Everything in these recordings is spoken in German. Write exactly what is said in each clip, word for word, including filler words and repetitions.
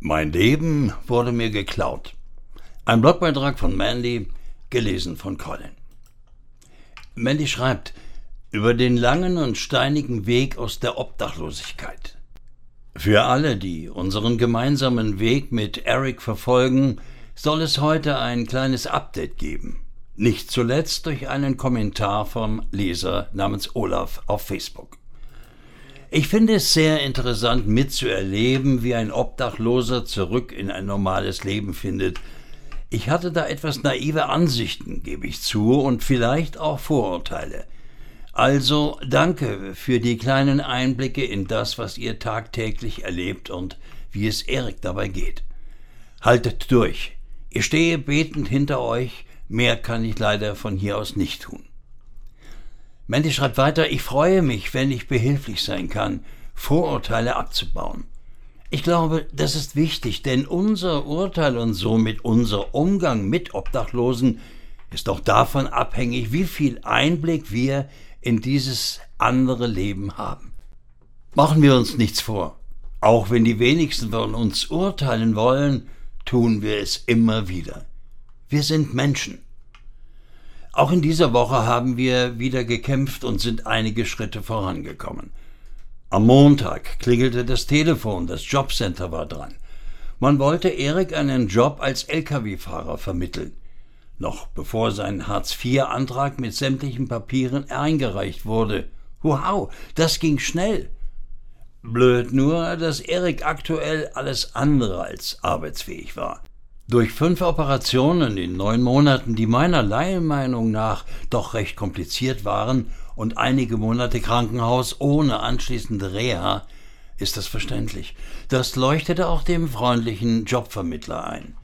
Mein Leben wurde mir geklaut. Ein Blogbeitrag von Mandy, gelesen von Colin. Mandy schreibt über den langen und steinigen Weg aus der Obdachlosigkeit. Für alle, die unseren gemeinsamen Weg mit Eric verfolgen, soll es heute ein kleines Update geben. Nicht zuletzt durch einen Kommentar vom Leser namens Olaf auf Facebook. Ich finde es sehr interessant mitzuerleben, wie ein Obdachloser zurück in ein normales Leben findet. Ich hatte da etwas naive Ansichten, gebe ich zu, und vielleicht auch Vorurteile. Also danke für die kleinen Einblicke in das, was ihr tagtäglich erlebt und wie es Erik dabei geht. Haltet durch. Ich stehe betend hinter euch. Mehr kann ich leider von hier aus nicht tun. Mandy schreibt weiter, ich freue mich, wenn ich behilflich sein kann, Vorurteile abzubauen. Ich glaube, das ist wichtig, denn unser Urteil und somit unser Umgang mit Obdachlosen ist auch davon abhängig, wie viel Einblick wir in dieses andere Leben haben. Machen wir uns nichts vor. Auch wenn die wenigsten von uns urteilen wollen, tun wir es immer wieder. Wir sind Menschen. Auch in dieser Woche haben wir wieder gekämpft und sind einige Schritte vorangekommen. Am Montag klingelte das Telefon, das Jobcenter war dran. Man wollte Erik einen Job als L K W-Fahrer vermitteln. Noch bevor sein Hartz vier Antrag mit sämtlichen Papieren eingereicht wurde. Wow, das ging schnell. Blöd nur, dass Erik aktuell alles andere als arbeitsfähig war. Durch fünf Operationen in neun Monaten, die meiner Laienmeinung nach doch recht kompliziert waren, und einige Monate Krankenhaus ohne anschließende Reha, ist das verständlich. Das leuchtete auch dem freundlichen Jobvermittler ein.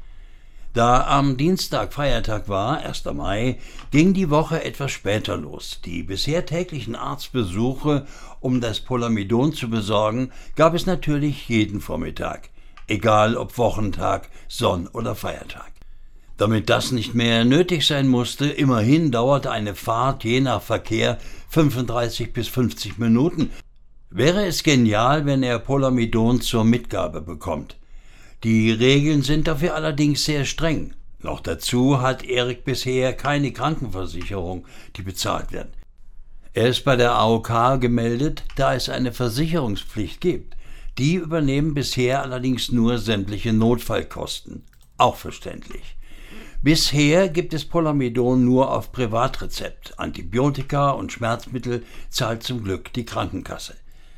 Da am Dienstag Feiertag war, erster Mai, ging die Woche etwas später los. Die bisher täglichen Arztbesuche, um das Polamidon zu besorgen, gab es natürlich jeden Vormittag. Egal ob Wochentag, Sonn- oder Feiertag. Damit das nicht mehr nötig sein musste, immerhin dauerte eine Fahrt je nach Verkehr fünfunddreißig bis fünfzig Minuten, wäre es genial, wenn er Polamidon zur Mitgabe bekommt. Die Regeln sind dafür allerdings sehr streng. Noch dazu hat Erik bisher keine Krankenversicherung, die bezahlt wird. Er ist bei der A O K gemeldet, da es eine Versicherungspflicht gibt. Die übernehmen bisher allerdings nur sämtliche Notfallkosten. Auch verständlich. Bisher gibt es Polamidon nur auf Privatrezept. Antibiotika und Schmerzmittel zahlt zum Glück die Krankenkasse.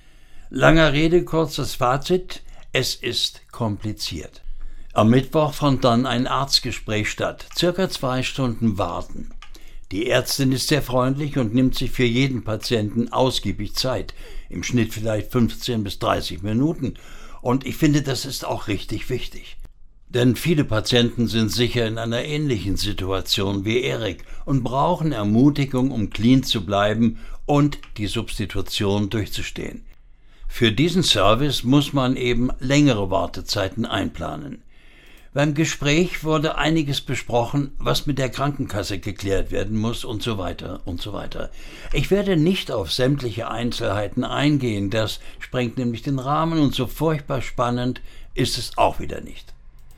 Langer Rede, kurzes Fazit. Es ist kompliziert. Am Mittwoch fand dann ein Arztgespräch statt. Circa zwei Stunden warten. Die Ärztin ist sehr freundlich und nimmt sich für jeden Patienten ausgiebig Zeit. Im Schnitt vielleicht fünfzehn bis dreißig Minuten. Und ich finde, das ist auch richtig wichtig. Denn viele Patienten sind sicher in einer ähnlichen Situation wie Erik und brauchen Ermutigung, um clean zu bleiben und die Substitution durchzustehen. Für diesen Service muss man eben längere Wartezeiten einplanen. Beim Gespräch wurde einiges besprochen, was mit der Krankenkasse geklärt werden muss und so weiter und so weiter. Ich werde nicht auf sämtliche Einzelheiten eingehen, das sprengt nämlich den Rahmen und so furchtbar spannend ist es auch wieder nicht.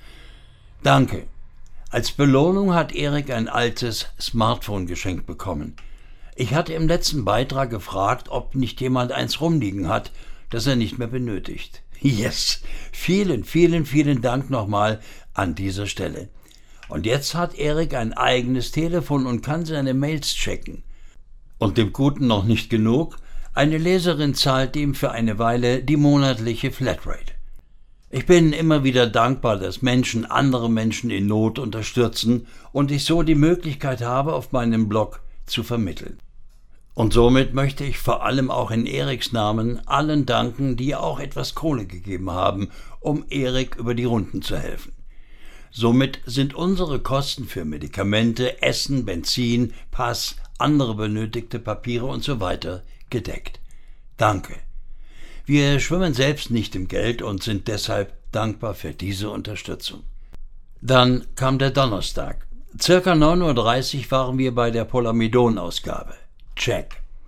Danke. Als Belohnung hat Erik ein altes Smartphone geschenkt bekommen. Ich hatte im letzten Beitrag gefragt, ob nicht jemand eins rumliegen hat, das er nicht mehr benötigt. Yes! Vielen, vielen, vielen Dank nochmal an dieser Stelle. Und jetzt hat Erik ein eigenes Telefon und kann seine Mails checken. Und dem Guten noch nicht genug, eine Leserin zahlt ihm für eine Weile die monatliche Flatrate. Ich bin immer wieder dankbar, dass Menschen andere Menschen in Not unterstützen und ich so die Möglichkeit habe, auf meinem Blog zu vermitteln. Und somit möchte ich vor allem auch in Eriks Namen allen danken, die auch etwas Kohle gegeben haben, um Erik über die Runden zu helfen. Somit sind unsere Kosten für Medikamente, Essen, Benzin, Pass, andere benötigte Papiere und so weiter gedeckt. Danke. Wir schwimmen selbst nicht im Geld und sind deshalb dankbar für diese Unterstützung. Dann kam der Donnerstag. Circa neun Uhr dreißig waren wir bei der Polamidon-Ausgabe. Check.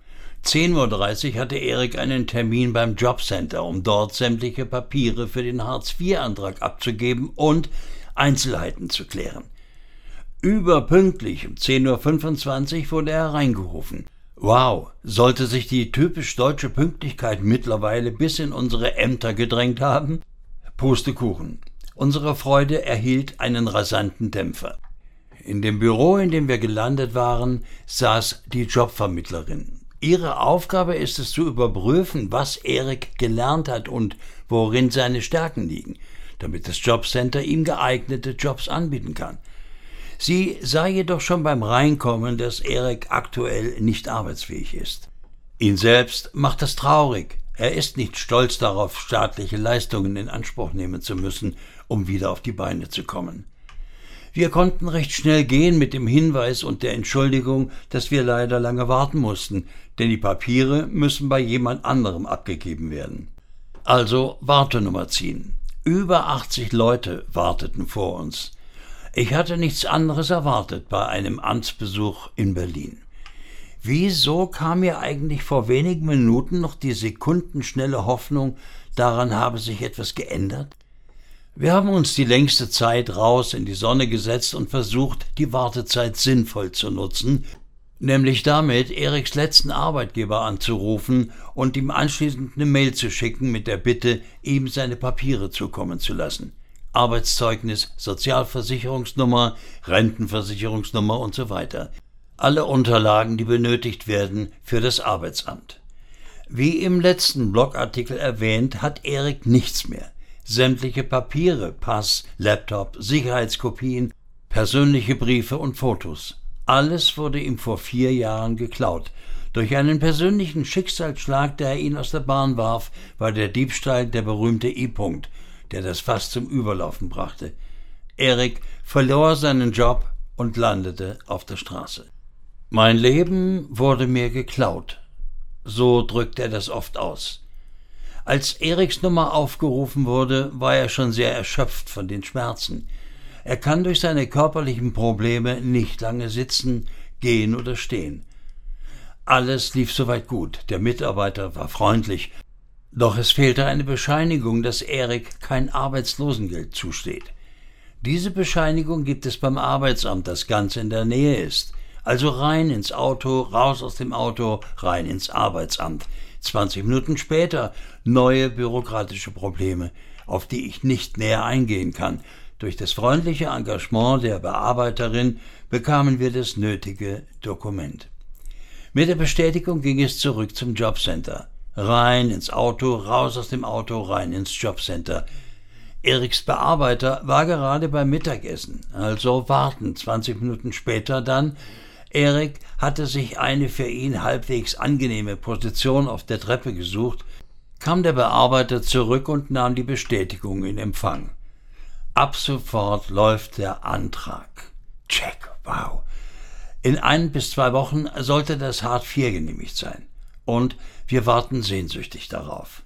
zehn Uhr dreißig hatte Erik einen Termin beim Jobcenter, um dort sämtliche Papiere für den Hartz vier Antrag abzugeben und Einzelheiten zu klären. Überpünktlich um zehn Uhr fünfundzwanzig wurde er reingerufen. Wow, sollte sich die typisch deutsche Pünktlichkeit mittlerweile bis in unsere Ämter gedrängt haben? Pustekuchen. Unsere Freude erhielt einen rasanten Dämpfer. In dem Büro, in dem wir gelandet waren, saß die Jobvermittlerin. Ihre Aufgabe ist es zu überprüfen, was Erik gelernt hat und worin seine Stärken liegen, damit das Jobcenter ihm geeignete Jobs anbieten kann. Sie sah jedoch schon beim Reinkommen, dass Erik aktuell nicht arbeitsfähig ist. Ihn selbst macht das traurig. Er ist nicht stolz darauf, staatliche Leistungen in Anspruch nehmen zu müssen, um wieder auf die Beine zu kommen. Wir konnten recht schnell gehen mit dem Hinweis und der Entschuldigung, dass wir leider lange warten mussten, denn die Papiere müssen bei jemand anderem abgegeben werden. Also Wartenummer ziehen. Über achtzig Leute warteten vor uns. Ich hatte nichts anderes erwartet bei einem Amtsbesuch in Berlin. Wieso kam mir eigentlich vor wenigen Minuten noch die sekundenschnelle Hoffnung, daran habe sich etwas geändert? Wir haben uns die längste Zeit raus in die Sonne gesetzt und versucht, die Wartezeit sinnvoll zu nutzen, nämlich damit, Eriks letzten Arbeitgeber anzurufen und ihm anschließend eine Mail zu schicken mit der Bitte, ihm seine Papiere zukommen zu lassen. Arbeitszeugnis, Sozialversicherungsnummer, Rentenversicherungsnummer und so weiter. Alle Unterlagen, die benötigt werden für das Arbeitsamt. Wie im letzten Blogartikel erwähnt, hat Erik nichts mehr. Sämtliche Papiere, Pass, Laptop, Sicherheitskopien, persönliche Briefe und Fotos. Alles wurde ihm vor vier Jahren geklaut. Durch einen persönlichen Schicksalsschlag, der ihn aus der Bahn warf, war der Diebstahl der berühmte I-Punkt, der das Fass zum Überlaufen brachte. Erik verlor seinen Job und landete auf der Straße. Mein Leben wurde mir geklaut. So drückt er das oft aus. Als Eriks Nummer aufgerufen wurde, war er schon sehr erschöpft von den Schmerzen. Er kann durch seine körperlichen Probleme nicht lange sitzen, gehen oder stehen. Alles lief soweit gut, der Mitarbeiter war freundlich, doch es fehlte eine Bescheinigung, dass Erik kein Arbeitslosengeld zusteht. Diese Bescheinigung gibt es beim Arbeitsamt, das ganz in der Nähe ist. Also rein ins Auto, raus aus dem Auto, rein ins Arbeitsamt. zwanzig Minuten später neue bürokratische Probleme, auf die ich nicht näher eingehen kann. Durch das freundliche Engagement der Bearbeiterin bekamen wir das nötige Dokument. Mit der Bestätigung ging es zurück zum Jobcenter. Rein ins Auto, raus aus dem Auto, rein ins Jobcenter. Eriks Bearbeiter war gerade beim Mittagessen, also warten. zwanzig Minuten später dann. Erik hatte sich eine für ihn halbwegs angenehme Position auf der Treppe gesucht, kam der Bearbeiter zurück und nahm die Bestätigung in Empfang. Ab sofort läuft der Antrag. Check, wow. In ein bis zwei Wochen sollte das Hartz vier genehmigt sein. Und wir warten sehnsüchtig darauf.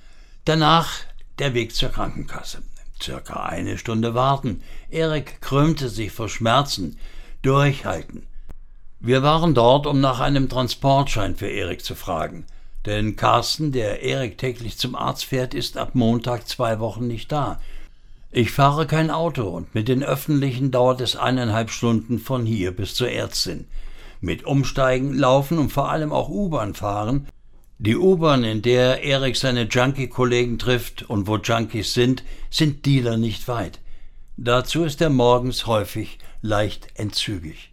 Danach der Weg zur Krankenkasse. Circa eine Stunde warten. Erik krümmte sich vor Schmerzen. Durchhalten. Wir waren dort, um nach einem Transportschein für Erik zu fragen. Denn Carsten, der Erik täglich zum Arzt fährt, ist ab Montag zwei Wochen nicht da. Ich fahre kein Auto und mit den Öffentlichen dauert es eineinhalb Stunden von hier bis zur Ärztin. Mit Umsteigen, Laufen und vor allem auch U-Bahn fahren. Die U-Bahn, in der Erik seine Junkie-Kollegen trifft und wo Junkies sind, sind Dealer nicht weit. Dazu ist er morgens häufig leicht entzügig.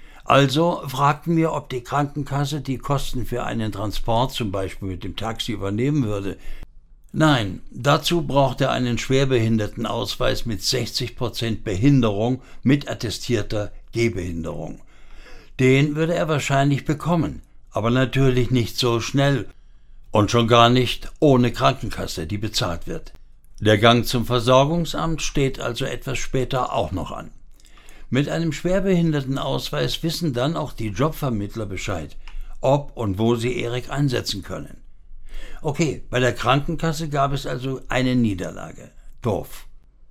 Also fragten wir, ob die Krankenkasse die Kosten für einen Transport, zum Beispiel mit dem Taxi, übernehmen würde. Nein, dazu braucht er einen Schwerbehindertenausweis mit sechzig Prozent Behinderung mit attestierter Gehbehinderung. Den würde er wahrscheinlich bekommen, aber natürlich nicht so schnell und schon gar nicht ohne Krankenkasse, die bezahlt wird. Der Gang zum Versorgungsamt steht also etwas später auch noch an. Mit einem Schwerbehindertenausweis wissen dann auch die Jobvermittler Bescheid, ob und wo sie Erik einsetzen können. Okay, bei der Krankenkasse gab es also eine Niederlage. Doof.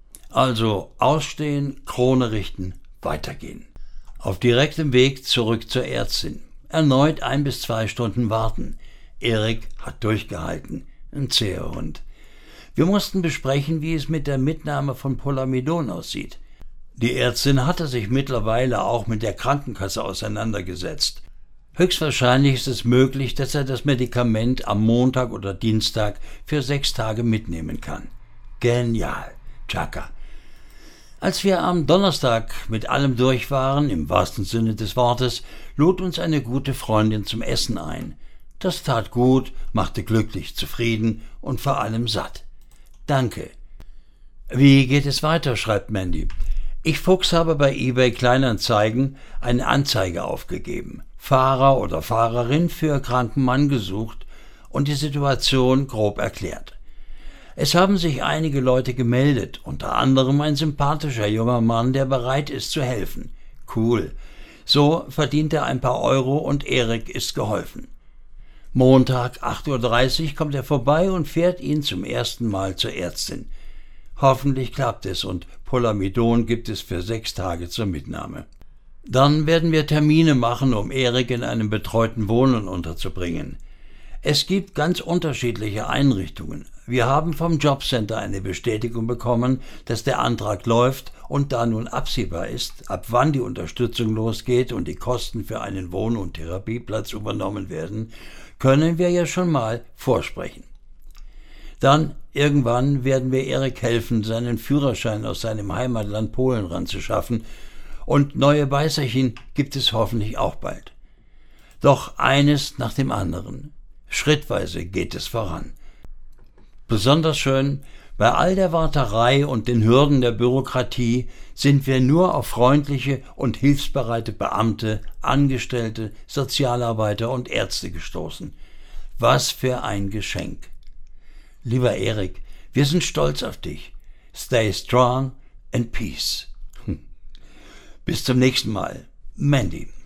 Also ausstehen, Krone richten, weitergehen. Auf direktem Weg zurück zur Ärztin. Erneut ein bis zwei Stunden warten. Erik hat durchgehalten, ein zäher Hund. Wir mussten besprechen, wie es mit der Mitnahme von Polamidon aussieht. Die Ärztin hatte sich mittlerweile auch mit der Krankenkasse auseinandergesetzt. Höchstwahrscheinlich ist es möglich, dass er das Medikament am Montag oder Dienstag für sechs Tage mitnehmen kann. Genial, Chaka. Als wir am Donnerstag mit allem durch waren, im wahrsten Sinne des Wortes, lud uns eine gute Freundin zum Essen ein. Das tat gut, machte glücklich, zufrieden und vor allem satt. Danke. Wie geht es weiter, schreibt Mandy. Ich Fuchs habe bei eBay Kleinanzeigen eine Anzeige aufgegeben, Fahrer oder Fahrerin für kranken Mann gesucht und die Situation grob erklärt. Es haben sich einige Leute gemeldet, unter anderem ein sympathischer junger Mann, der bereit ist zu helfen. Cool. So verdient er ein paar Euro und Erik ist geholfen. Montag, acht Uhr dreißig, kommt er vorbei und fährt ihn zum ersten Mal zur Ärztin. Hoffentlich klappt es und Polamidon gibt es für sechs Tage zur Mitnahme. Dann werden wir Termine machen, um Erik in einem betreuten Wohnen unterzubringen. Es gibt ganz unterschiedliche Einrichtungen. Wir haben vom Jobcenter eine Bestätigung bekommen, dass der Antrag läuft und da nun absehbar ist, ab wann die Unterstützung losgeht und die Kosten für einen Wohn- und Therapieplatz übernommen werden, können wir ja schon mal vorsprechen. Dann, irgendwann, werden wir Erik helfen, seinen Führerschein aus seinem Heimatland Polen ranzuschaffen und neue Beißerchen gibt es hoffentlich auch bald. Doch eines nach dem anderen. Schrittweise geht es voran. Besonders schön, bei all der Warterei und den Hürden der Bürokratie sind wir nur auf freundliche und hilfsbereite Beamte, Angestellte, Sozialarbeiter und Ärzte gestoßen. Was für ein Geschenk. Lieber Erik, wir sind stolz auf dich. Stay strong and peace. Bis zum nächsten Mal. Mandy.